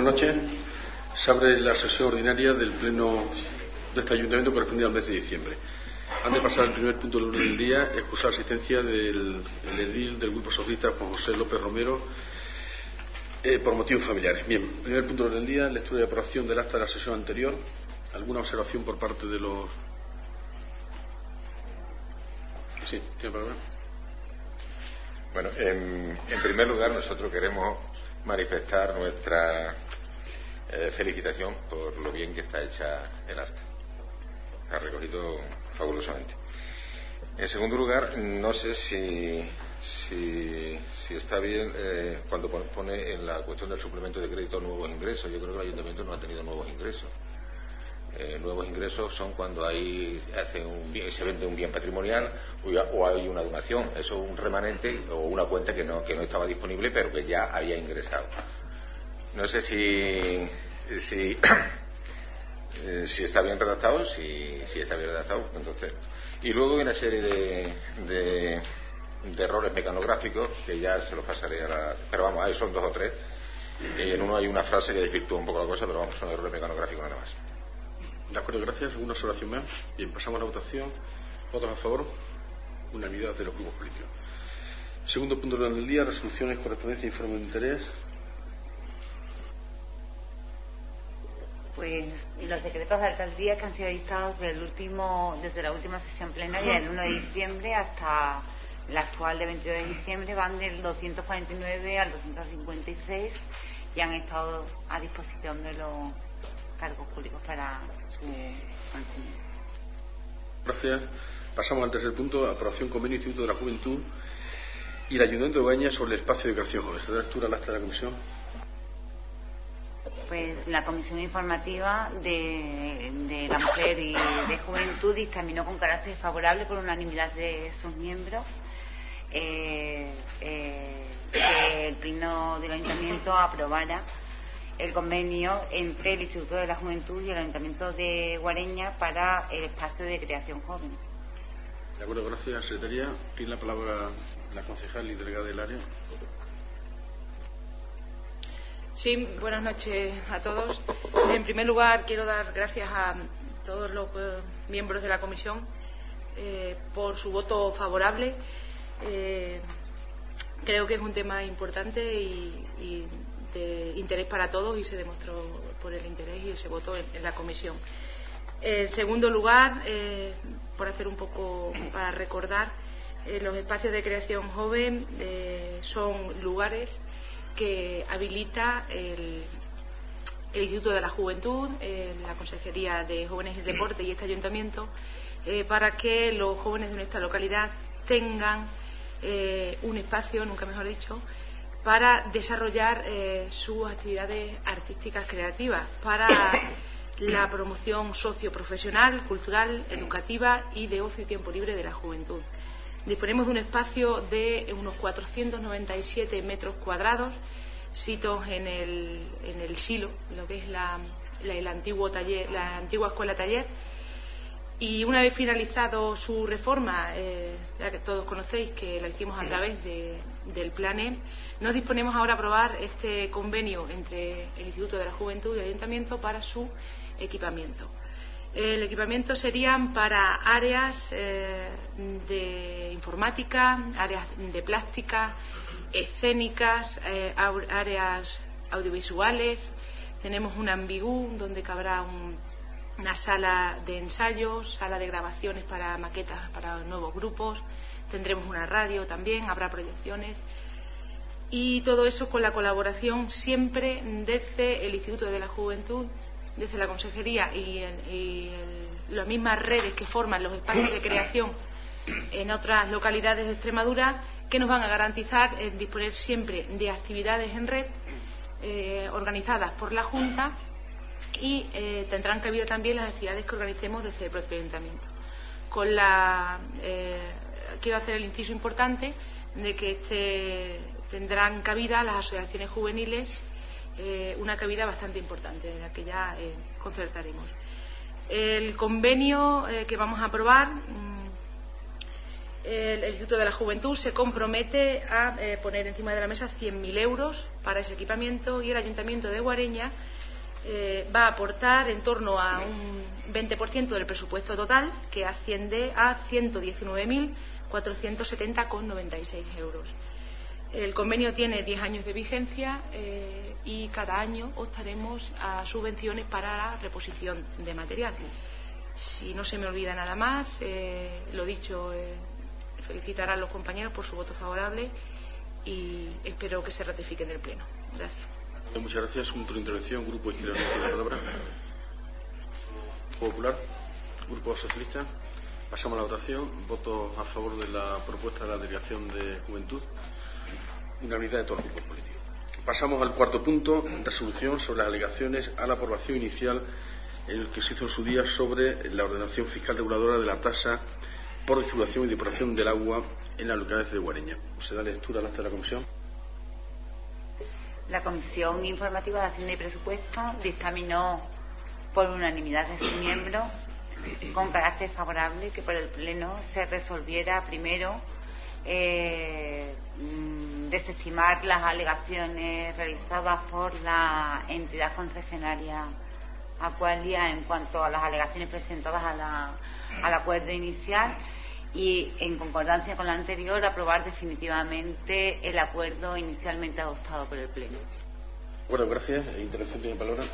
Buenas noches. Se abre la sesión ordinaria del Pleno de este Ayuntamiento correspondiente al mes de diciembre. Antes de pasar al primer punto del orden del día, excusar la asistencia del edil del Grupo Socialista, Juan José López Romero, por motivos familiares. Bien, primer punto del orden del día, lectura y aprobación del acta de la sesión anterior. ¿Alguna observación por parte de los...? Sí, tiene palabra. Bueno, en primer lugar, nosotros queremos manifestar nuestra felicitación por lo bien que está hecha el acta. Ha recogido fabulosamente. En segundo lugar, no sé si está bien cuando pone en la cuestión del suplemento de crédito nuevos ingresos. Yo creo que el Ayuntamiento no ha tenido nuevos ingresos. Nuevos ingresos son cuando se vende un bien patrimonial o hay una donación. Eso es un remanente o una cuenta que no estaba disponible, pero que ya había ingresado. No sé si está bien redactado, si está bien redactado, entonces. Y luego hay una serie de errores mecanográficos que ya se los pasaré pero vamos, ahí son 2 o 3. Y en uno hay una frase que desvirtúa un poco la cosa, pero vamos, son errores mecanográficos nada más. De acuerdo, gracias. ¿Alguna observación más? Bien, pasamos a la votación. ¿Votos a favor? Unanimidad de los grupos políticos. Segundo punto del orden del día, resoluciones, correspondencia e informe de interés. Pues los decretos de alcaldía que han sido dictados desde la última sesión plenaria del 1 de diciembre hasta la actual de 22 de diciembre van del 249 al 256 y han estado a disposición de los cargos públicos para su conocimiento. Gracias. Pasamos al tercer punto, aprobación convenio Instituto de la Juventud y el Ayuntamiento de Ogaña sobre el espacio de creación joven. ¿Se da lectura al acta de la comisión? Pues la Comisión Informativa de la Mujer y de Juventud dictaminó con carácter favorable por unanimidad de sus miembros que el Pleno del Ayuntamiento aprobara el convenio entre el Instituto de la Juventud y el Ayuntamiento de Guareña para el espacio de creación joven. De acuerdo, gracias, secretaría. Tiene la palabra la concejal y delegada del área. Sí, buenas noches a todos. En primer lugar, quiero dar gracias a todos los miembros de la comisión por su voto favorable. Creo que es un tema importante y de interés para todos y se demostró por el interés y ese voto en la comisión. En segundo lugar, por hacer un poco para recordar, los espacios de creación joven son lugares que habilita el Instituto de la Juventud, la Consejería de Jóvenes y Deporte y este Ayuntamiento para que los jóvenes de nuestra localidad tengan un espacio, nunca mejor dicho, para desarrollar sus actividades artísticas creativas, para la promoción socioprofesional, cultural, educativa y de ocio y tiempo libre de la juventud. Disponemos de un espacio de unos 497 metros cuadrados, sitos en el silo, lo que es el antiguo taller, la antigua escuela taller. Y una vez finalizado su reforma, ya que todos conocéis que la hicimos a través del Plan, nos disponemos ahora a aprobar este convenio entre el Instituto de la Juventud y el Ayuntamiento para su equipamiento. El equipamiento serían para áreas de informática, áreas de plástica, escénicas, áreas audiovisuales. Tenemos un ambigú donde cabrá una sala de ensayos, sala de grabaciones para maquetas para nuevos grupos. Tendremos una radio también, habrá proyecciones. Y todo eso con la colaboración siempre desde el Instituto de la Juventud, desde la Consejería y las mismas redes que forman los espacios de creación en otras localidades de Extremadura, que nos van a garantizar disponer siempre de actividades en red organizadas por la Junta y tendrán cabida también las actividades que organicemos desde el propio Ayuntamiento. Quiero hacer el inciso importante de que tendrán cabida las asociaciones juveniles, una cabida bastante importante de la que ya concertaremos. El convenio que vamos a aprobar el Instituto de la Juventud se compromete a poner encima de la mesa 100.000 euros para ese equipamiento, y el Ayuntamiento de Guareña va a aportar en torno a un 20% del presupuesto total, que asciende a 119.470,96 euros. El convenio tiene 10 años de vigencia y cada año optaremos a subvenciones para la reposición de material. Si no se me olvida nada más, lo dicho, felicitar a los compañeros por su voto favorable y espero que se ratifique en el Pleno. Gracias. Muchas gracias. Un turno de intervención. Grupo Izquierda Unida, la palabra. Popular. Grupo Socialista. Pasamos a la votación. Voto a favor de la propuesta de la Delegación de Juventud. Unanimidad de todos los grupos políticos. Pasamos al cuarto punto. Resolución sobre las alegaciones a la aprobación inicial en el que se hizo en su día sobre la ordenación fiscal reguladora de la tasa por distribución y depuración del agua en las localidades de Guareña. ¿Se da lectura al acta de la comisión? La Comisión Informativa de Hacienda y Presupuesto dictaminó por unanimidad de sus miembros, con carácter favorable, que por el Pleno se resolviera primero desestimar las alegaciones realizadas por la entidad concesionaria Aqualia en cuanto a las alegaciones presentadas al acuerdo inicial, y en concordancia con la anterior aprobar definitivamente el acuerdo inicialmente adoptado por el Pleno. Bueno, gracias. Intervención tiene palabra.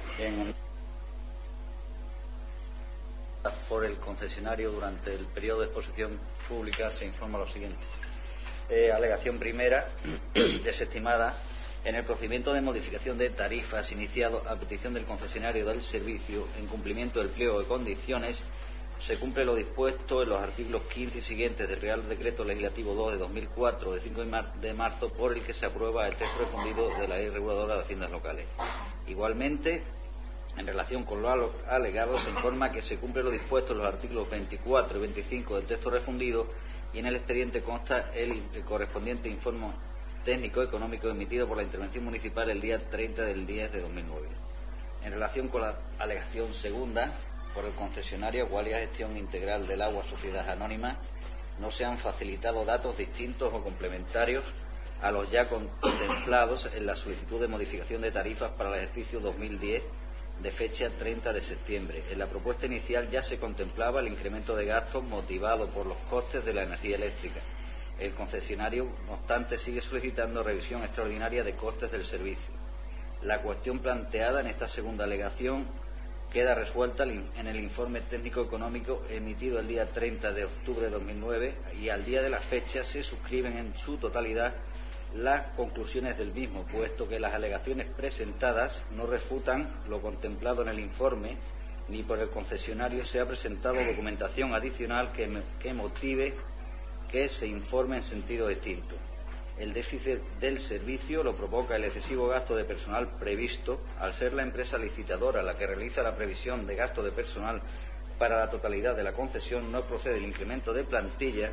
Por el concesionario durante el periodo de exposición pública se informa lo siguiente. Alegación primera, desestimada. En el procedimiento de modificación de tarifas iniciado a petición del concesionario del servicio en cumplimiento del pliego de condiciones, se cumple lo dispuesto en los artículos 15 y siguientes del Real Decreto Legislativo 2 de 2004 de 5 de marzo, por el que se aprueba el texto refundido de la Ley Reguladora de Haciendas Locales. Igualmente, en relación con lo alegado, se informa que se cumple lo dispuesto en los artículos 24 y 25 del texto refundido, y en el expediente consta el correspondiente informe técnico económico emitido por la Intervención Municipal el día 30 del 10 de 2009. En relación con la alegación segunda, por el concesionario Aqualia Gestión Integral del Agua Sociedad Anónima, no se han facilitado datos distintos o complementarios a los ya contemplados en la solicitud de modificación de tarifas para el ejercicio 2010 de fecha 30 de septiembre. En la propuesta inicial ya se contemplaba el incremento de gastos motivado por los costes de la energía eléctrica. El concesionario, no obstante, sigue solicitando revisión extraordinaria de costes del servicio. La cuestión planteada en esta segunda alegación queda resuelta en el informe técnico económico emitido el día 30 de octubre de 2009, y al día de la fecha se suscriben en su totalidad las conclusiones del mismo, puesto que las alegaciones presentadas no refutan lo contemplado en el informe, ni por el concesionario se ha presentado documentación adicional que motive que se informe en sentido distinto. El déficit del servicio lo provoca el excesivo gasto de personal previsto, al ser la empresa licitadora la que realiza la previsión de gasto de personal para la totalidad de la concesión. No procede el incremento de plantilla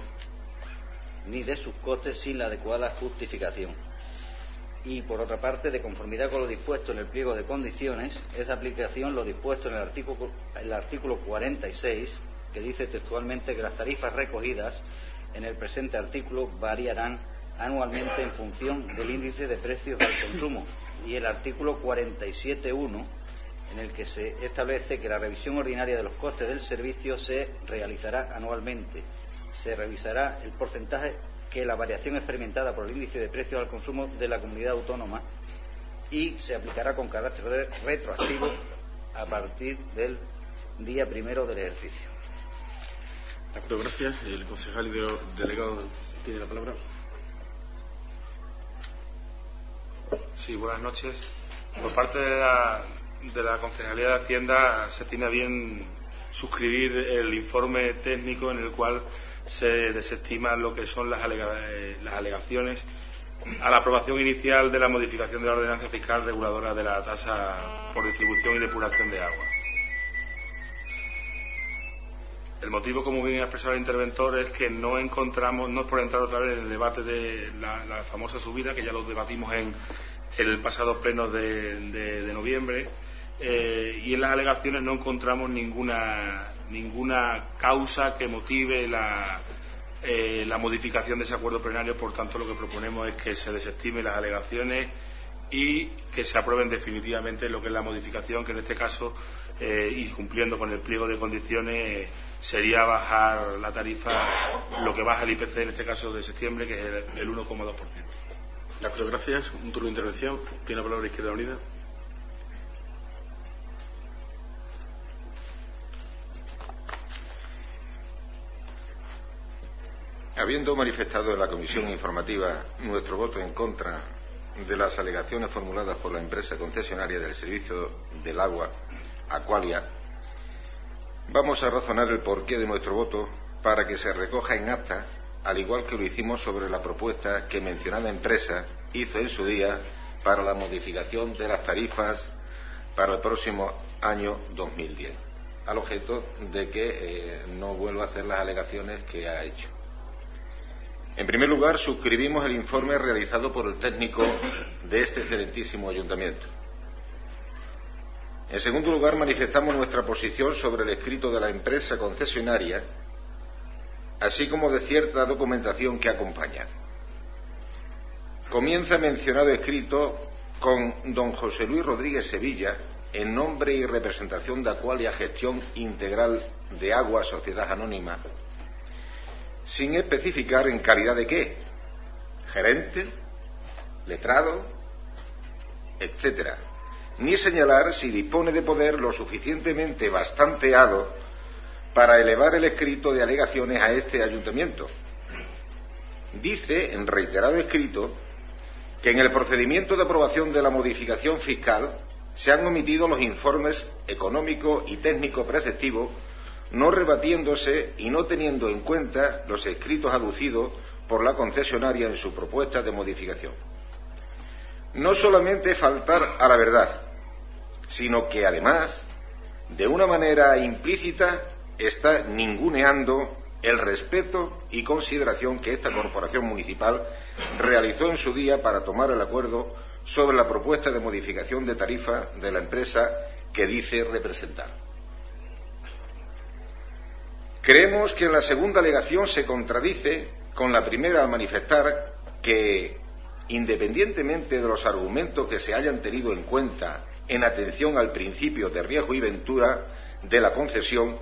ni de sus costes sin la adecuada justificación. Y por otra parte, de conformidad con lo dispuesto en el pliego de condiciones, es de aplicación lo dispuesto en el artículo 46, que dice textualmente que las tarifas recogidas en el presente artículo variarán anualmente en función del índice de precios al consumo, y el artículo 47.1, en el que se establece que la revisión ordinaria de los costes del servicio se realizará anualmente. Se revisará el porcentaje que la variación experimentada por el índice de precios al consumo de la comunidad autónoma, y se aplicará con carácter retroactivo a partir del día primero del ejercicio. De acuerdo, gracias. El concejal y delegado tiene la palabra. Sí, buenas noches. Por parte de la Concejalía de Hacienda se tiene a bien suscribir el informe técnico en el cual se desestiman lo que son las alegaciones a la aprobación inicial de la modificación de la ordenanza fiscal reguladora de la tasa por distribución y depuración de agua. El motivo, como bien ha expresado el interventor, es que no es por entrar otra vez en el debate de la famosa subida, que ya lo debatimos en el pasado pleno de noviembre, y en las alegaciones no encontramos ninguna causa que motive la modificación de ese acuerdo plenario. Por tanto, lo que proponemos es que se desestimen las alegaciones y que se aprueben definitivamente lo que es la modificación, que en este caso, y cumpliendo con el pliego de condiciones, sería bajar la tarifa, lo que baja el IPC en este caso de septiembre, que es el 1,2%. De acuerdo, gracias. Un turno de intervención. Tiene la palabra Izquierda Unida. Habiendo manifestado en la comisión informativa nuestro voto en contra de las alegaciones formuladas por la empresa concesionaria del servicio del agua, Aqualia, vamos a razonar el porqué de nuestro voto para que se recoja en acta, al igual que lo hicimos sobre la propuesta que mencionada empresa hizo en su día para la modificación de las tarifas para el próximo año 2010, al objeto de que no vuelva a hacer las alegaciones que ha hecho. En primer lugar, suscribimos el informe realizado por el técnico de este excelentísimo ayuntamiento. En segundo lugar, manifestamos nuestra posición sobre el escrito de la empresa concesionaria, así como de cierta documentación que acompaña. Comienza mencionado escrito con don José Luis Rodríguez Sevilla, en nombre y representación de Aqualia Gestión Integral de Agua Sociedad Anónima, sin especificar en calidad de qué, gerente, letrado, etcétera, ni señalar si dispone de poder lo suficientemente bastanteado para elevar el escrito de alegaciones a este ayuntamiento. Dice, en reiterado escrito, que en el procedimiento de aprobación de la modificación fiscal se han omitido los informes económico y técnico preceptivos, no rebatiéndose y no teniendo en cuenta los escritos aducidos por la concesionaria en su propuesta de modificación. No solamente faltar a la verdad, sino que además, de una manera implícita, está ninguneando el respeto y consideración que esta corporación municipal realizó en su día para tomar el acuerdo sobre la propuesta de modificación de tarifa de la empresa que dice representar. Creemos que en la segunda alegación se contradice con la primera al manifestar que, independientemente de los argumentos que se hayan tenido en cuenta en atención al principio de riesgo y ventura de la concesión,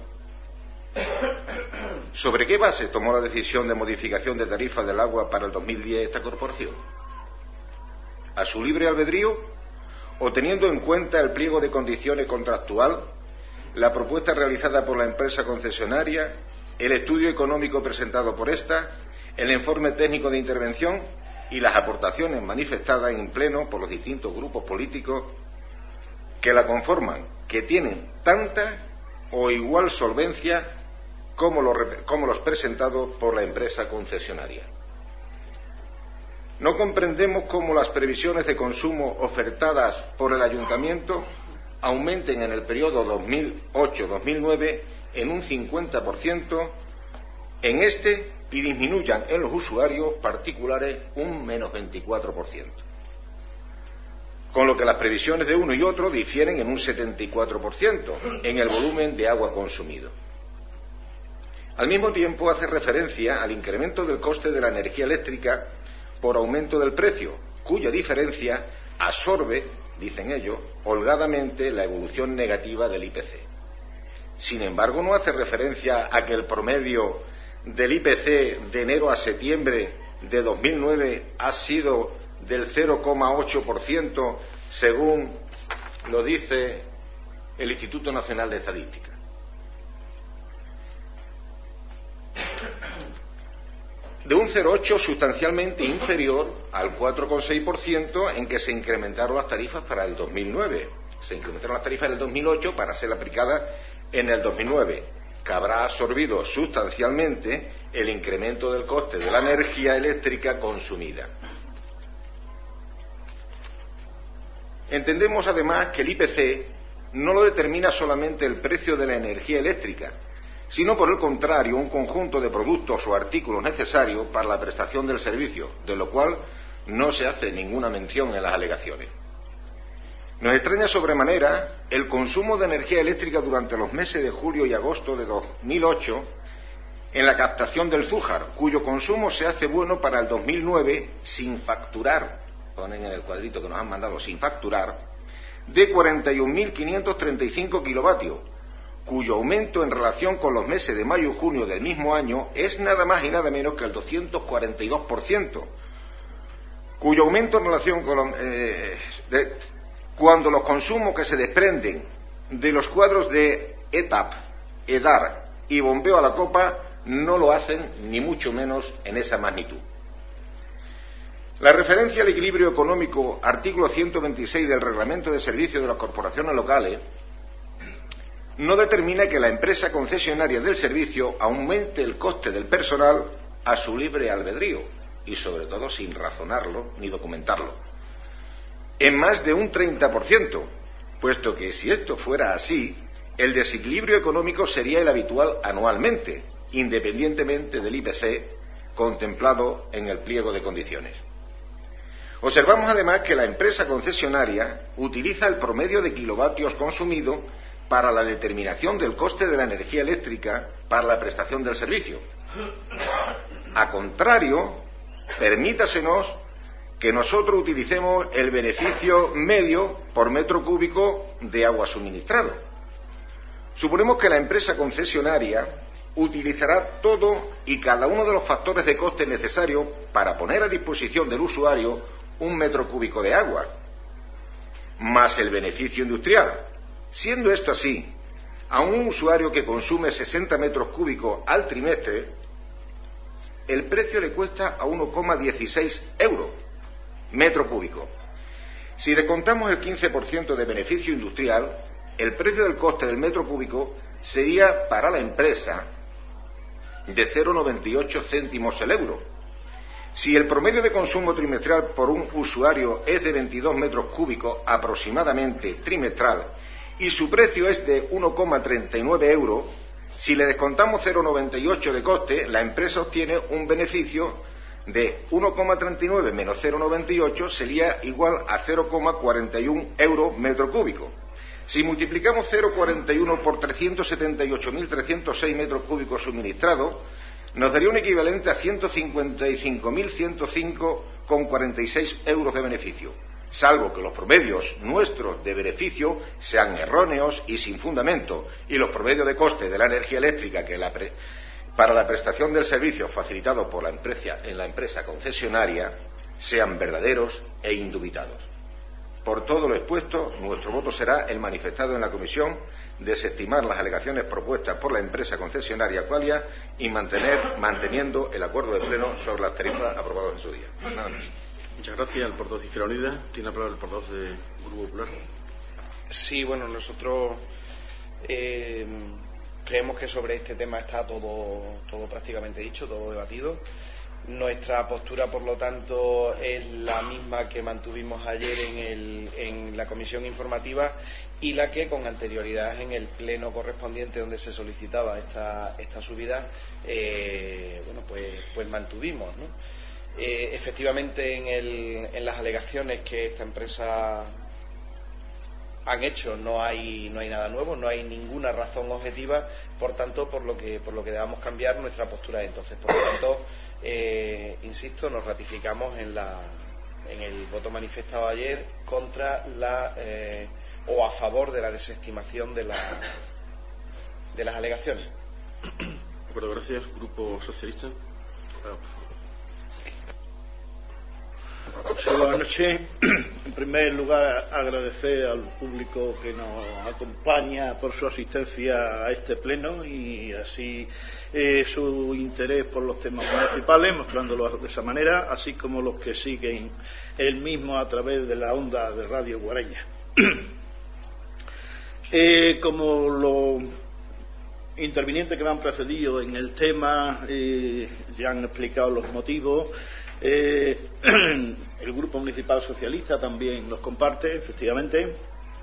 ¿sobre qué base tomó la decisión de modificación de tarifa del agua para el 2010 esta corporación? ¿A su libre albedrío o teniendo en cuenta el pliego de condiciones contractual, la propuesta realizada por la empresa concesionaria, el estudio económico presentado por esta, el informe técnico de intervención y las aportaciones manifestadas en pleno por los distintos grupos políticos que la conforman, que tienen tanta o igual solvencia como los presentados por la empresa concesionaria? No comprendemos cómo las previsiones de consumo ofertadas por el ayuntamiento aumenten en el periodo 2008-2009 en un 50% en este y disminuyan en los usuarios particulares un menos 24%. Con lo que las previsiones de uno y otro difieren en un 74% en el volumen de agua consumido. Al mismo tiempo hace referencia al incremento del coste de la energía eléctrica por aumento del precio, cuya diferencia absorbe, dicen ellos, holgadamente la evolución negativa del IPC. Sin embargo, no hace referencia a que el promedio del IPC de enero a septiembre de 2009 ha sido del 0,8%, según lo dice el Instituto Nacional de Estadística. De un 0,8 sustancialmente inferior al 4,6% en que se incrementaron las tarifas para el 2009. Se incrementaron las tarifas en el 2008 para ser aplicadas en el 2009, que habrá absorbido sustancialmente el incremento del coste de la energía eléctrica consumida. Entendemos además que el IPC no lo determina solamente el precio de la energía eléctrica, sino por el contrario un conjunto de productos o artículos necesarios para la prestación del servicio, de lo cual no se hace ninguna mención en las alegaciones. Nos extraña sobremanera el consumo de energía eléctrica durante los meses de julio y agosto de 2008, en la captación del Zújar, cuyo consumo se hace bueno para el 2009 sin facturar, ponen en el cuadrito que nos han mandado, sin facturar, de 41.535 kilovatios, cuyo aumento en relación con los meses de mayo y junio del mismo año es nada más y nada menos que el 242%, cuyo aumento en relación con cuando los consumos que se desprenden de los cuadros de ETAP, EDAR y bombeo a la copa no lo hacen ni mucho menos en esa magnitud. La referencia al equilibrio económico, artículo 126 del Reglamento de Servicios de las Corporaciones Locales, no determina que la empresa concesionaria del servicio aumente el coste del personal a su libre albedrío y, sobre todo, sin razonarlo ni documentarlo, en más de un 30%, puesto que si esto fuera así, el desequilibrio económico sería el habitual anualmente, independientemente del IPC contemplado en el pliego de condiciones. Observamos además que la empresa concesionaria utiliza el promedio de kilovatios consumido para la determinación del coste de la energía eléctrica para la prestación del servicio. A contrario, permítasenos que nosotros utilicemos el beneficio medio por metro cúbico de agua suministrado. Suponemos que la empresa concesionaria utilizará todo y cada uno de los factores de coste necesarios para poner a disposición del usuario un metro cúbico de agua, más el beneficio industrial. Siendo esto así, a un usuario que consume 60 metros cúbicos al trimestre, el precio le cuesta a 1,16 euros metro cúbico. Si descontamos el 15% de beneficio industrial, el precio del coste del metro cúbico sería para la empresa de 0,98 céntimos el euro. Si el promedio de consumo trimestral por un usuario es de 22 metros cúbicos aproximadamente trimestral y su precio es de 1,39 euros, si le descontamos 0,98 de coste, la empresa obtiene un beneficio de 1,39 menos 0,98 sería igual a 0,41 euros metro cúbico. Si multiplicamos 0,41 por 378.306 metros cúbicos suministrados, nos daría un equivalente a 155.105,46 euros de beneficio, salvo que los promedios nuestros de beneficio sean erróneos y sin fundamento, y los promedios de coste de la energía eléctrica para la prestación del servicio facilitado por la empresa concesionaria sean verdaderos e indubitados. Por todo lo expuesto, nuestro voto será el manifestado en la comisión, desestimar las alegaciones propuestas por la empresa concesionaria Aqualia y manteniendo el acuerdo de pleno sobre las tarifas aprobadas en su día. Nada más. Muchas gracias. El portavoz de Izquierda Unida. Tiene la palabra el portavoz del Grupo Popular. Sí, bueno, nosotros creemos que sobre este tema está todo prácticamente dicho, todo debatido. Nuestra postura, por lo tanto, es la misma que mantuvimos ayer en la comisión informativa y la que con anterioridad en el pleno correspondiente donde se solicitaba esta subida, pues mantuvimos, ¿no? Efectivamente, en las alegaciones que esta empresa han hecho no hay nada nuevo, no hay ninguna razón objetiva, por tanto, por lo que debamos cambiar nuestra postura entonces. Por lo tanto, insisto, nos ratificamos en el voto manifestado ayer contra o a favor de la desestimación de las alegaciones. De acuerdo, gracias. Grupo Socialista. Sí, buenas noches. En primer lugar, agradecer al público que nos acompaña por su asistencia a este pleno y así su interés por los temas municipales, mostrándolo de esa manera, así como los que siguen el mismo a través de la onda de Radio Guareña. Como los intervinientes que me han precedido en el tema ya han explicado los motivos, el Grupo Municipal Socialista también los comparte, efectivamente.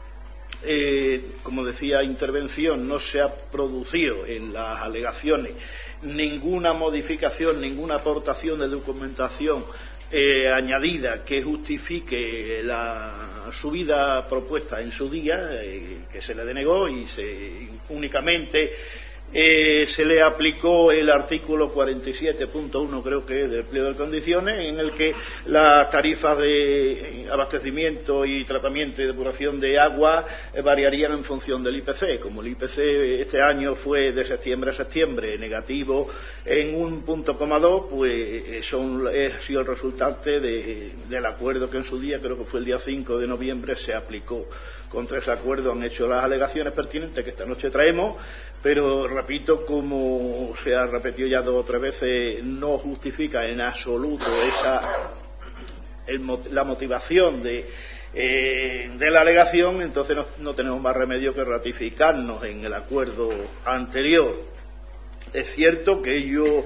Como decía, intervención, no se ha producido en las alegaciones ninguna modificación, ninguna aportación de documentación añadida que justifique la subida propuesta en su día, que se le denegó, y únicamente se le aplicó el artículo 47.1, creo que es, del pliego de condiciones, en el que las tarifas de abastecimiento y tratamiento y depuración de agua variarían en función del IPC. Como el IPC este año fue de septiembre a septiembre negativo en 1,2, pues ha sido el resultante del acuerdo que en su día, creo que fue el día 5 de noviembre, se aplicó. Contra ese acuerdo han hecho las alegaciones pertinentes que esta noche traemos, pero repito, como se ha repetido ya 2 o 3 veces, no justifica en absoluto la motivación de la alegación. Entonces no tenemos más remedio que ratificarnos en el acuerdo anterior. Es cierto que ellos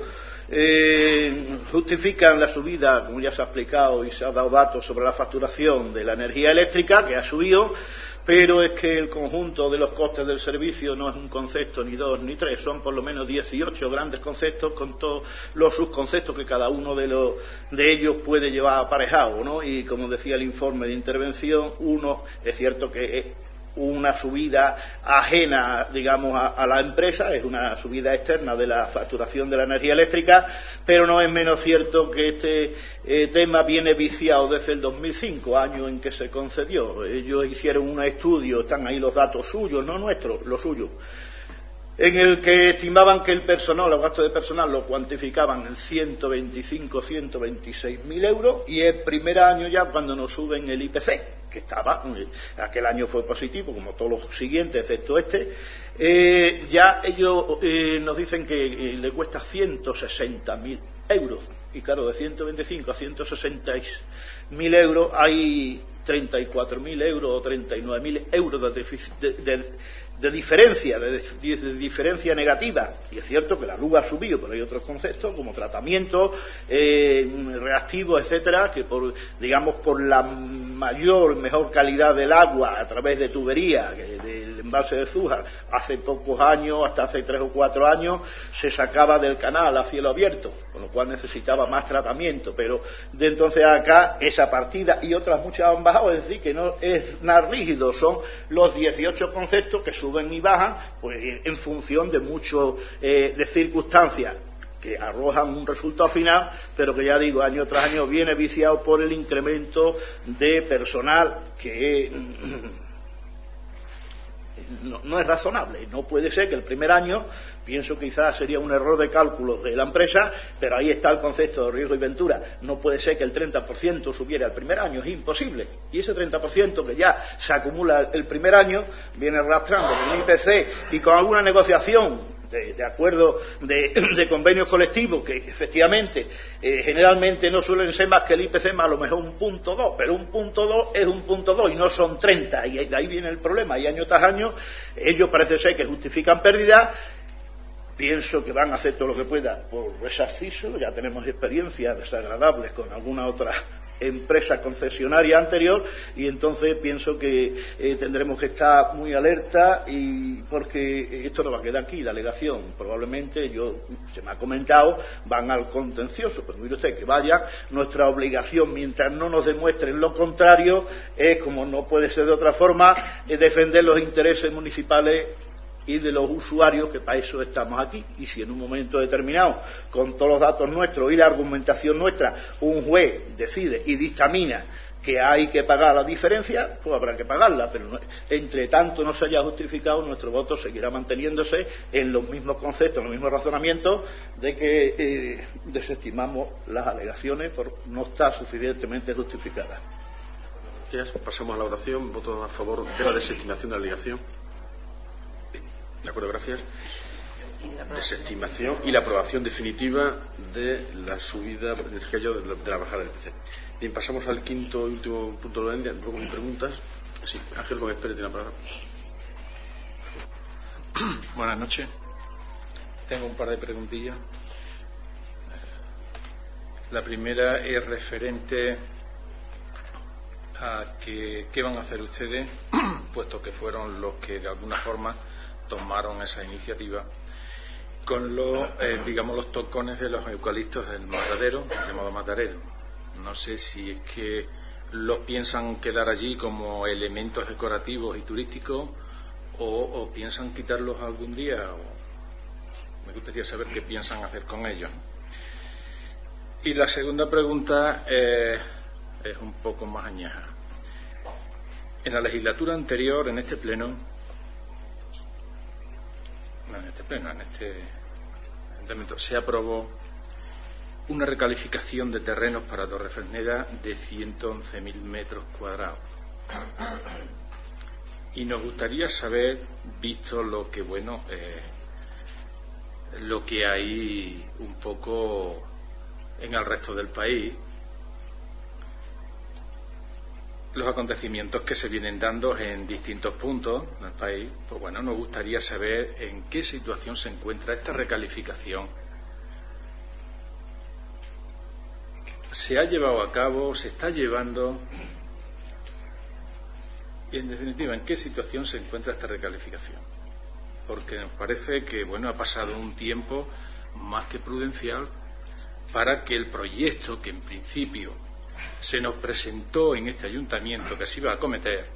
justifican la subida, como ya se ha explicado y se ha dado datos sobre la facturación de la energía eléctrica, que ha subido, pero es que el conjunto de los costes del servicio no es un concepto, ni 2 ni 3, son por lo menos 18 grandes conceptos con todos los subconceptos que cada uno de ellos puede llevar aparejado, ¿no? Y como decía el informe de intervención, es cierto que es una subida ajena, digamos, a la empresa, es una subida externa de la facturación de la energía eléctrica, pero no es menos cierto que este tema viene viciado desde el 2005, año en que se concedió. Ellos hicieron un estudio, están ahí los datos suyos, no nuestros, los suyos, en el que estimaban que el personal, los gastos de personal, lo cuantificaban en 125, 126.000 euros, y el primer año ya cuando nos suben el IPC, que aquel año fue positivo, como todos los siguientes, excepto ya ellos nos dicen que le cuesta 160.000 euros, y claro, de 125 a 160.000 euros hay 34.000 euros o 39.000 euros de diferencia, de diferencia negativa. Y es cierto que la luz ha subido, pero hay otros conceptos como tratamiento, reactivos, etcétera, que por la mejor calidad del agua a través de tubería, del embalse de Zújar, hace pocos años, hasta hace 3 o 4 años, se sacaba del canal a cielo abierto, con lo cual necesitaba más tratamiento, pero de entonces a acá esa partida y otras muchas han bajado, es decir, que no es nada rígido, son los 18 conceptos que suben y bajan pues en función de muchas de circunstancias que arrojan un resultado final, pero que ya digo, año tras año viene viciado por el incremento de personal que no es razonable. No puede ser que el primer año, pienso que quizás sería un error de cálculo de la empresa, pero ahí está el concepto de riesgo y ventura. No puede ser que el 30% subiera el primer año, es imposible. Y ese 30% que ya se acumula el primer año, viene arrastrando con el IPC y con alguna negociación de acuerdo de convenios colectivos que efectivamente generalmente no suelen ser más que el IPC más a lo mejor 1,2, pero 1,2 es 1,2 y no son 30, y de ahí viene el problema. Y año tras año ellos parece ser que justifican pérdidas. Pienso que van a hacer todo lo que pueda por resarcirlo. Ya tenemos experiencias desagradables con alguna otra empresa concesionaria anterior, y entonces pienso que tendremos que estar muy alerta, y porque esto no va a quedar aquí, la alegación probablemente, se me ha comentado, van al contencioso, pero mire usted que vaya. Nuestra obligación, mientras no nos demuestren lo contrario, es, como no puede ser de otra forma, defender los intereses municipales y de los usuarios, que para eso estamos aquí. Y si en un momento determinado, con todos los datos nuestros y la argumentación nuestra, un juez decide y dictamina que hay que pagar la diferencia, pues habrá que pagarla, pero entre tanto no se haya justificado, nuestro voto seguirá manteniéndose en los mismos conceptos, en los mismos razonamientos de que desestimamos las alegaciones por no estar suficientemente justificadas. Pasamos a la votación. Voto a favor de la desestimación de la alegación. De acuerdo, gracias. Desestimación y la aprobación definitiva de la subida de la bajada del IPC. Bien, pasamos al quinto y último punto de orden. Luego mis preguntas. Sí, Ángel Gómez Pérez tiene la palabra. Buenas noches. Tengo un par de preguntillas. La primera es referente a qué van a hacer ustedes, puesto que fueron los que de alguna forma tomaron esa iniciativa con los tocones de los eucaliptos del matadero, llamado matadero. No sé si es que los piensan quedar allí como elementos decorativos y turísticos o piensan quitarlos algún día Me gustaría saber qué piensan hacer con ellos. Y la segunda pregunta es un poco más añeja. En la legislatura anterior, en este pleno, se aprobó una recalificación de terrenos para Torrefresneda de 111.000 metros cuadrados. Y nos gustaría saber, visto lo que lo que hay un poco en el resto del país, los acontecimientos que se vienen dando en distintos puntos del país, pues bueno, nos gustaría saber en qué situación se encuentra esta recalificación. ¿Se ha llevado a cabo? ¿Se está llevando? Y en definitiva, ¿en qué situación se encuentra esta recalificación? Porque nos parece que, bueno, ha pasado un tiempo más que prudencial para que el proyecto que en principio se nos presentó en este ayuntamiento que se iba a acometer,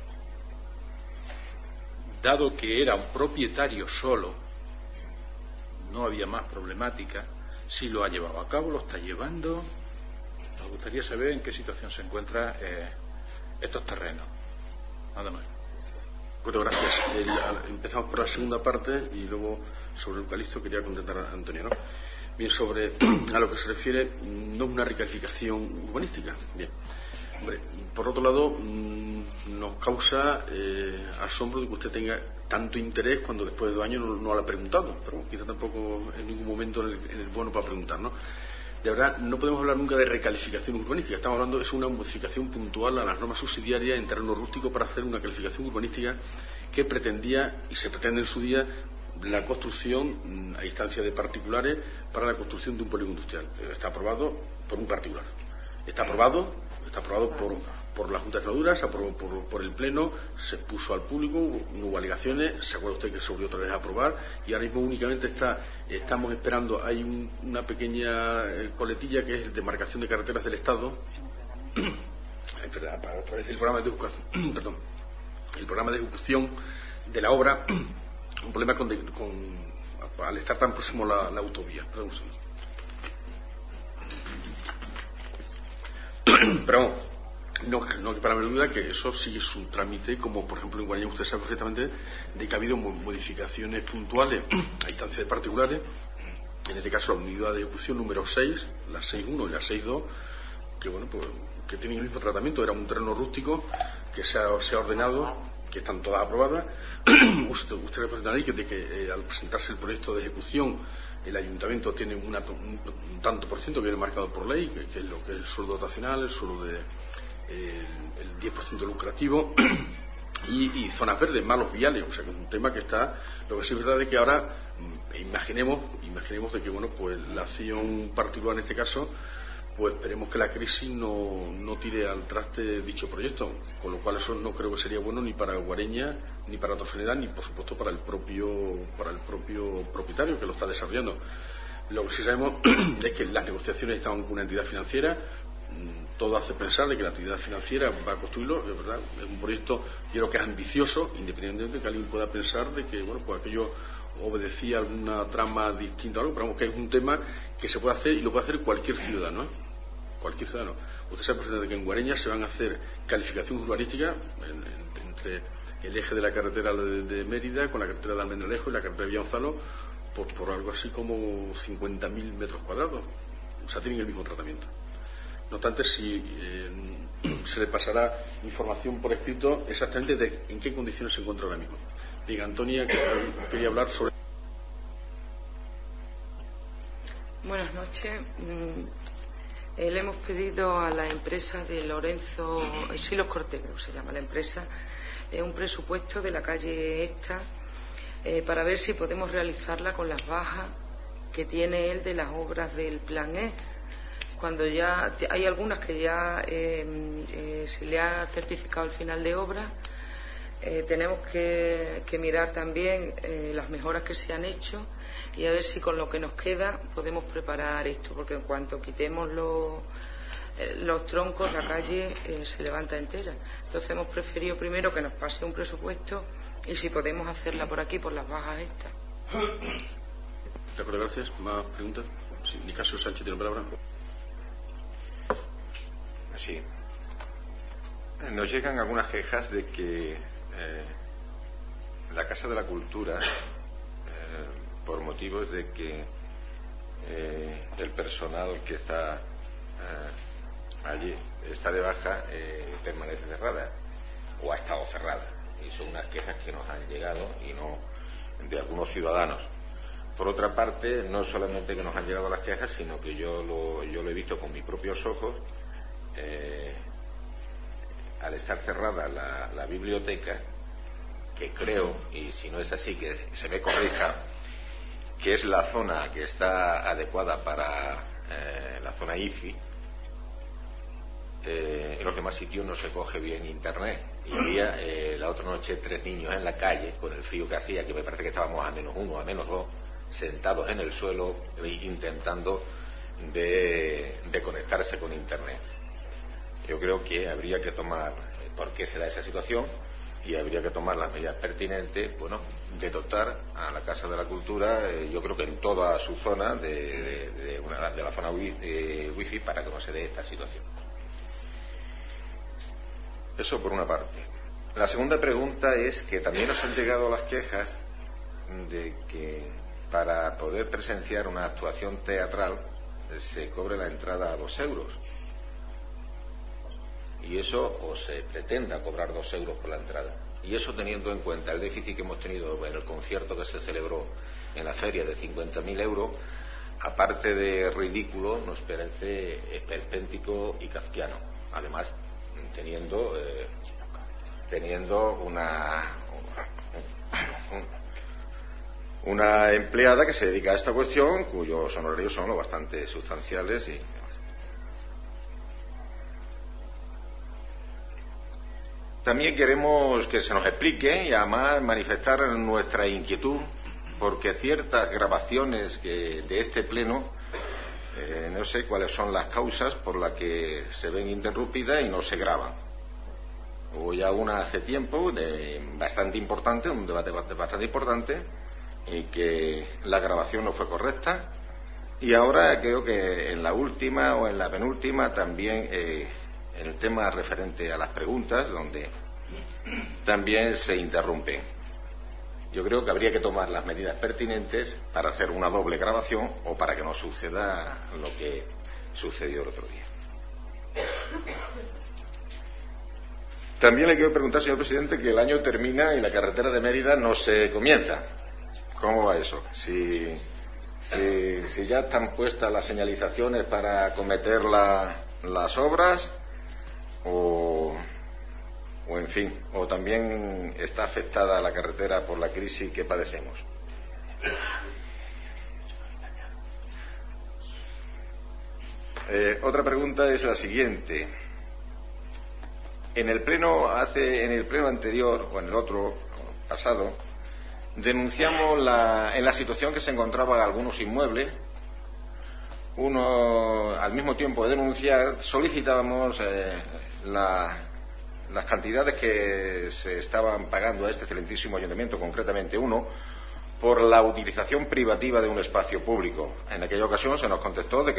dado que era un propietario solo, no había más problemática, si lo ha llevado a cabo, lo está llevando. Nos gustaría saber en qué situación se encuentran estos terrenos. Nada más. Bueno, gracias. Empezamos por la segunda parte y luego sobre el eucalipto quería contestar a Antonio, ¿no? Bien, sobre a lo que se refiere, no es una recalificación urbanística. Bien. Hombre, por otro lado, nos causa asombro de que usted tenga tanto interés cuando después de 2 años no lo ha preguntado, pero quizá tampoco en ningún momento en el bueno para preguntar, ¿no? De verdad, no podemos hablar nunca de recalificación urbanística. Estamos hablando de una modificación puntual a las normas subsidiarias en terreno rústico para hacer una calificación urbanística que pretendía, y se pretende en su día, la construcción a instancia de particulares para la construcción de un polígono industrial. Está aprobado por un particular. Está aprobado por la Junta de Extremadura, se aprobó por el Pleno, se puso al público, no hubo alegaciones, se acuerda usted que se volvió otra vez a aprobar y ahora mismo únicamente estamos esperando, hay una pequeña coletilla que es demarcación de carreteras del Estado, a través del programa de ejecución de la obra, un problema al estar tan próximo la autovía. Perdón, pero no que para mi duda que eso sigue su trámite, como por ejemplo en Guareña usted sabe perfectamente de que ha habido modificaciones puntuales a instancia de particulares, en este caso la unidad de ejecución número 6, la 6.1 y la 6.2, que bueno, pues que tienen el mismo tratamiento, era un terreno rústico que se ha ordenado, que están todas aprobadas. Usted representará de que al presentarse el proyecto de ejecución el ayuntamiento tiene un tanto por ciento que viene marcado por ley, que es lo que es el sueldo dotacional, el sueldo el 10% lucrativo y zonas verdes, malos viales, o sea que es un tema que está. Lo que sí es verdad es que ahora imaginemos de que bueno, pues la acción particular en este caso, pues esperemos que la crisis no tire al traste dicho proyecto, con lo cual eso no creo que sería bueno ni para Guareña, ni para Torrefresneda, ni por supuesto para el propio propietario que lo está desarrollando. Lo que sí sabemos es que las negociaciones estaban con una entidad financiera, todo hace pensar de que la entidad financiera va a construirlo, es verdad, es un proyecto yo creo que es ambicioso, independientemente de que alguien pueda pensar de que bueno, pues aquello obedecía a alguna trama distinta o algo, pero vamos, que es un tema que se puede hacer y lo puede hacer cualquier ciudadano, ¿eh? Cualquier ciudadano. Usted sabe perfectamente que en Guareña se van a hacer calificaciones urbanísticas entre el eje de la carretera de Mérida con la carretera de Almendralejo y la carretera de Villanzalo por algo así como 50.000 metros cuadrados. O sea, tienen el mismo tratamiento. No obstante, si se le pasará información por escrito exactamente de en qué condiciones se encuentra ahora mismo. Bien, Antonia, quería hablar sobre... Buenas noches. Le hemos pedido a la empresa de Lorenzo Silos Cortero, se llama la empresa, un presupuesto de la calle esta para ver si podemos realizarla con las bajas que tiene él de las obras del Plan E. Cuando ya hay algunas que ya se le ha certificado el final de obra, tenemos que mirar también las mejoras que se han hecho y a ver si con lo que nos queda podemos preparar esto, porque en cuanto quitemos los troncos la calle se levanta entera. Entonces hemos preferido primero que nos pase un presupuesto y si podemos hacerla por aquí, por las bajas estas. De acuerdo, gracias. ¿Más preguntas? Sí, Nicasio Sánchez tiene palabra. Sí. Nos llegan algunas quejas de que la Casa de la Cultura, por motivos de que el personal que está allí está de baja, permanece cerrada o ha estado cerrada, y son unas quejas que nos han llegado y no de algunos ciudadanos. Por otra parte, no solamente que nos han llegado las quejas, sino que yo lo he visto con mis propios ojos. Al estar cerrada la biblioteca, que creo, y si no es así que se me corrija, que es la zona que está adecuada para la zona IFI, en los demás sitios no se coge bien internet. Y había la otra noche 3 niños en la calle, con el frío que hacía, que me parece que estábamos a -1, a -2, sentados en el suelo intentando de conectarse con internet. Yo creo que habría que tomar, por qué se da esa situación, y habría que tomar las medidas pertinentes, bueno, de dotar a la Casa de la Cultura, yo creo que en toda su zona de la zona wifi, para que no se dé esta situación. Eso por una parte. La segunda pregunta es que también nos han llegado las quejas de que para poder presenciar una actuación teatral se cobre la entrada a 2 euros. Y eso, o se pretenda cobrar 2 euros por la entrada. Y eso teniendo en cuenta el déficit que hemos tenido en el concierto que se celebró en la feria de 50.000 euros, aparte de ridículo, nos parece esperpéntico y kafkiano. Además, teniendo una empleada que se dedica a esta cuestión, cuyos honorarios son lo bastante sustanciales. Y también queremos que se nos explique y además manifestar nuestra inquietud, porque ciertas grabaciones de este pleno, no sé cuáles son las causas por las que se ven interrumpidas y no se graban. Hubo ya una hace tiempo, bastante importante, un debate bastante importante, y que la grabación no fue correcta. Y ahora creo que en la última o en la penúltima también en el tema referente a las preguntas, donde también se interrumpen. Yo creo que habría que tomar las medidas pertinentes para hacer una doble grabación o para que no suceda lo que sucedió el otro día. También le quiero preguntar, señor presidente, que el año termina y la carretera de Mérida no se comienza. ¿Cómo va eso? Si ya están puestas las señalizaciones para acometer las obras o en fin, o también está afectada la carretera por la crisis que padecemos. Otra pregunta es la siguiente. En el pleno anterior o en el otro pasado denunciamos en la situación que se encontraban algunos inmuebles. Al mismo tiempo de denunciar, solicitábamos las cantidades que se estaban pagando a este excelentísimo ayuntamiento, concretamente uno, por la utilización privativa de un espacio público. En aquella ocasión se nos contestó de que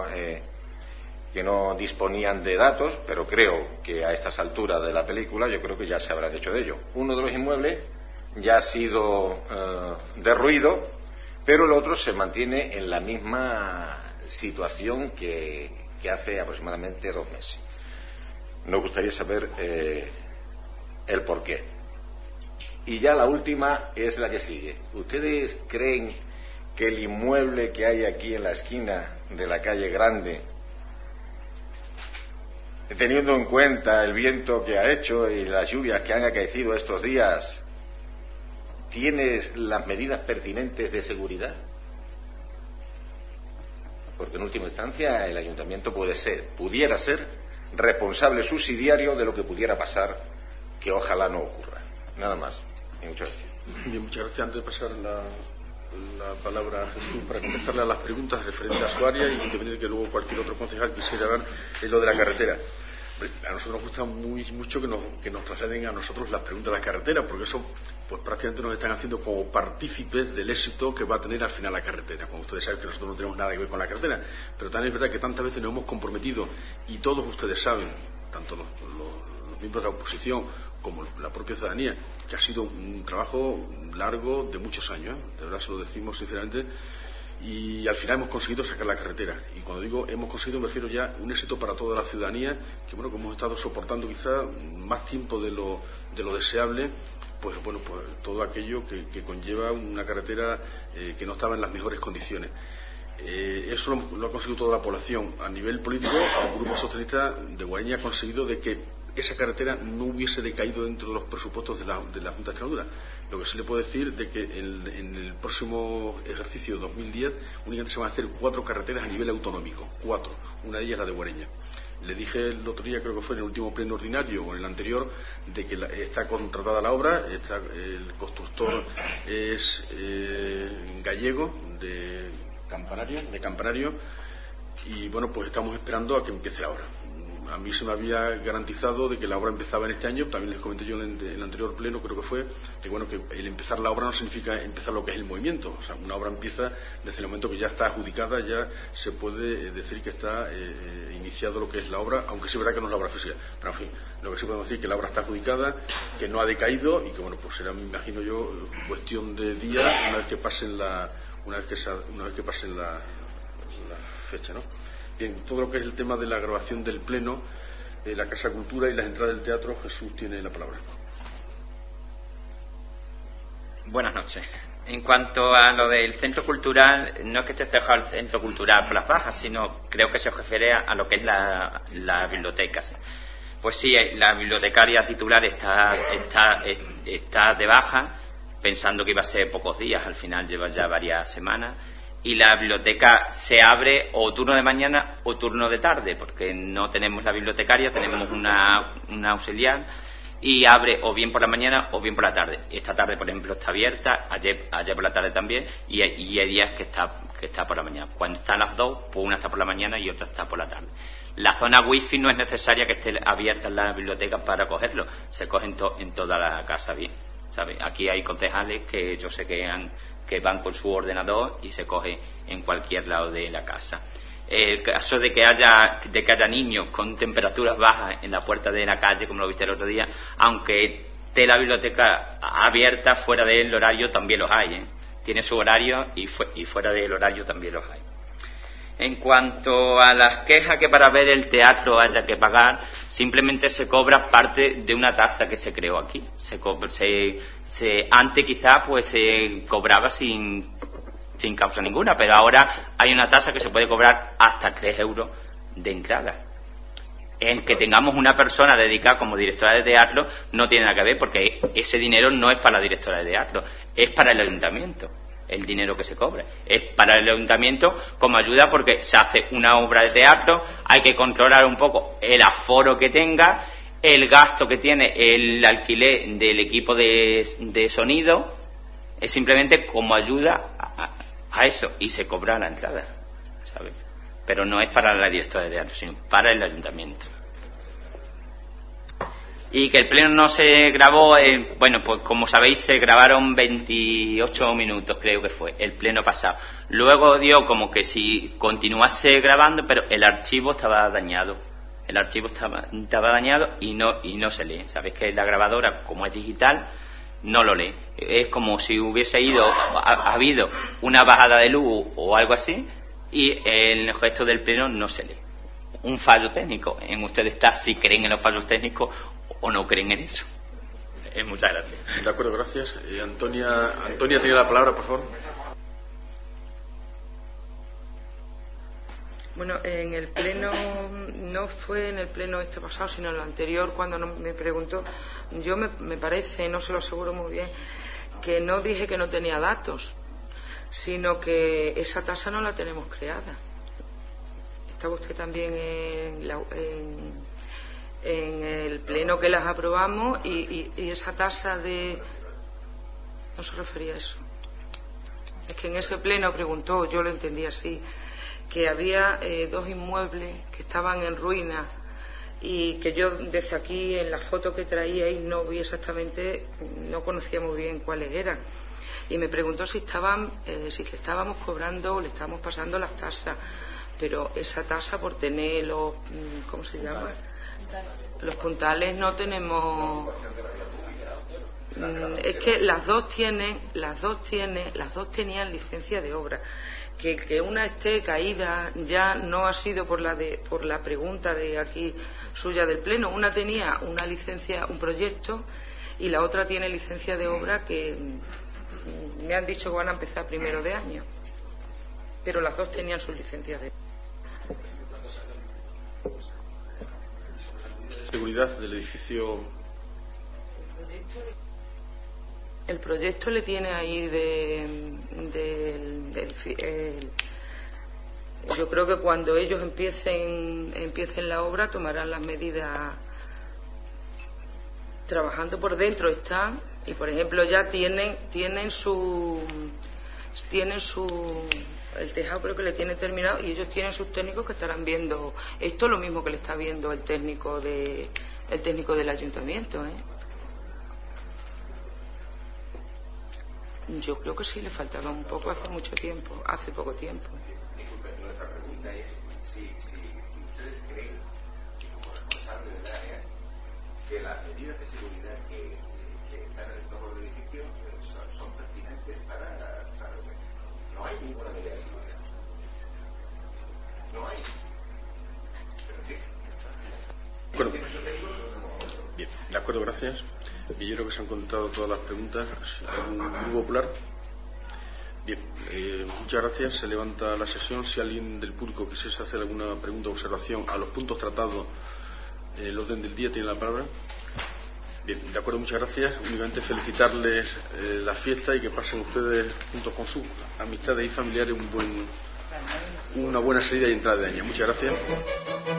no disponían de datos, pero creo que a estas alturas de la película yo creo que ya se habrán hecho de ello. Uno de los inmuebles ya ha sido derruido, pero el otro se mantiene en la misma situación que hace aproximadamente 2 meses. Nos gustaría saber el porqué. Y ya la última es la que sigue. ¿Ustedes creen que el inmueble que hay aquí en la esquina de la calle Grande, teniendo en cuenta el viento que ha hecho y las lluvias que han acaecido estos días, tiene las medidas pertinentes de seguridad? Porque en última instancia el ayuntamiento pudiera ser responsable subsidiario de lo que pudiera pasar, que ojalá no ocurra. Nada más. Y muchas gracias. Bien, muchas gracias. Antes de pasar la palabra a Jesús para contestarle a las preguntas referentes a su área, y independientemente de que luego cualquier otro concejal quisiera dar, es lo de la carretera. A nosotros nos gusta mucho que nos trasladen a nosotros las preguntas de la carretera, porque eso pues prácticamente nos están haciendo como partícipes del éxito que va a tener al final la carretera. Como ustedes saben que nosotros no tenemos nada que ver con la carretera, pero también es verdad que tantas veces nos hemos comprometido, y todos ustedes saben, tanto los miembros de la oposición como la propia ciudadanía, que ha sido un trabajo largo de muchos años, de verdad se lo decimos sinceramente, y al final hemos conseguido sacar la carretera. Y cuando digo hemos conseguido, me refiero ya a un éxito para toda la ciudadanía, que bueno, como hemos estado soportando quizá más tiempo de lo deseable, pues bueno, pues todo aquello que conlleva una carretera que no estaba en las mejores condiciones. Eso lo ha conseguido toda la población. A nivel político, el Grupo Socialista de Guareña ha conseguido de que esa carretera no hubiese decaído dentro de los presupuestos de la Junta de Extremadura. Lo que sí le puedo decir de que en el próximo ejercicio 2010 únicamente se van a hacer 4 carreteras a nivel autonómico, 4, una de ellas la de Guareña. Le dije el otro día, creo que fue en el último pleno ordinario o en el anterior, de que está contratada la obra, el constructor es gallego de Campanario, y bueno, pues estamos esperando a que empiece la obra. A mí se me había garantizado de que la obra empezaba en este año. También les comenté yo en el anterior pleno, creo que fue, que bueno, que el empezar la obra no significa empezar lo que es el movimiento. O sea, una obra empieza desde el momento que ya está adjudicada, ya se puede decir que está iniciado lo que es la obra, aunque sí es verdad que no es la obra física. Pero en fin, lo que sí podemos decir es que la obra está adjudicada, que no ha decaído y que bueno, pues será, me imagino yo, cuestión de días una vez que pasen la fecha, ¿no? Bien, todo lo que es el tema de la grabación del pleno, la Casa Cultura y las entradas del teatro, Jesús tiene la palabra. Buenas noches. En cuanto a lo del centro cultural, no es que esté cerrado el centro cultural por las bajas, sino creo que se refiere a lo que es la biblioteca. Pues sí, la bibliotecaria titular está de baja, pensando que iba a ser pocos días, al final lleva ya varias semanas. Y la biblioteca se abre o turno de mañana o turno de tarde, porque no tenemos la bibliotecaria, tenemos una auxiliar, y abre o bien por la mañana o bien por la tarde. Esta tarde, por ejemplo, está abierta, ayer por la tarde también, y hay días que está por la mañana. Cuando están las dos, pues una está por la mañana y otra está por la tarde. La zona wifi no es necesaria que esté abierta en la biblioteca para cogerlo, se coge en toda la casa bien, ¿sabe? Aquí hay concejales que yo sé que van con su ordenador y se coge en cualquier lado de la casa. El caso de que haya niños con temperaturas bajas en la puerta de la calle, como lo viste el otro día, aunque esté la biblioteca abierta, fuera del horario también los hay, ¿eh? Tiene su horario y fuera del horario también los hay. En cuanto a las quejas que para ver el teatro haya que pagar, simplemente se cobra parte de una tasa que se creó aquí. Antes quizá pues se cobraba sin causa ninguna, pero ahora hay una tasa que se puede cobrar hasta 3 euros de entrada. En que tengamos una persona dedicada como directora de teatro no tiene nada que ver, porque ese dinero no es para la directora de teatro, es para el ayuntamiento. El dinero que se cobra es para el ayuntamiento como ayuda, porque se hace una obra de teatro, hay que controlar un poco el aforo que tenga, el gasto que tiene el alquiler del equipo de sonido, es simplemente como ayuda a eso, y se cobra la entrada, ¿sabes? Pero no es para la directora de teatro, sino para el ayuntamiento. Y que el pleno no se grabó, bueno, pues como sabéis se grabaron 28 minutos, creo que fue, el pleno pasado. Luego dio como que si continuase grabando, pero el archivo estaba dañado. El archivo estaba dañado y no se lee. Sabéis que la grabadora, como es digital, no lo lee. Es como si hubiese habido una bajada de luz o algo así, y el gesto del pleno no se lee. Un fallo técnico. En ustedes está si creen en los fallos técnicos o no creen en eso. Muchas gracias. De acuerdo, gracias. Antonia tiene la palabra, por favor. Bueno, en el pleno, no fue en el pleno este pasado, sino en el anterior, cuando me preguntó, yo me parece, no se lo aseguro muy bien, que no dije que no tenía datos, sino que esa tasa no la tenemos creada. Estaba usted también en el pleno que las aprobamos, y esa tasa no se refería a eso. Es que en ese pleno preguntó, yo lo entendí así, que había 2 inmuebles que estaban en ruina y que yo desde aquí en la foto que traíais no vi exactamente, no conocía muy bien cuáles eran. Y me preguntó si le estábamos cobrando o le estábamos pasando las tasas, pero esa tasa por tener los, ¿cómo se llama? Los puntales no tenemos. Es que las dos tenían licencia de obra. Que una esté caída ya no ha sido por la pregunta de aquí suya del pleno. Una tenía una licencia, un proyecto, y la otra tiene licencia de obra que me han dicho que van a empezar primero de año, pero las dos tenían sus licencias de seguridad del edificio. El proyecto le tiene ahí yo creo que cuando ellos empiecen la obra tomarán las medidas. Trabajando por dentro están, y por ejemplo ya tienen el tejado, creo que le tiene terminado, y ellos tienen sus técnicos que estarán viendo esto, lo mismo que le está viendo el técnico del ayuntamiento, ¿eh? Yo creo que sí le faltaba un poco hace poco tiempo. Disculpe, nuestra pregunta es si ustedes creen, como responsable del área, que las medidas de seguridad que están en el entorno del edificio son pertinentes para no hay ninguna medida de seguridad. No hay. Pero sí. Bueno. Bien, de acuerdo, gracias. Y yo creo que se han contestado todas las preguntas. ¿Algún grupo popular? Bien, muchas gracias. Se levanta la sesión. Si alguien del público quisiese hacer alguna pregunta o observación a los puntos tratados, el orden del día tiene la palabra. Bien, de acuerdo, muchas gracias. Únicamente felicitarles la fiesta y que pasen ustedes juntos con sus amistades y familiares una buena salida y entrada de año. Muchas gracias.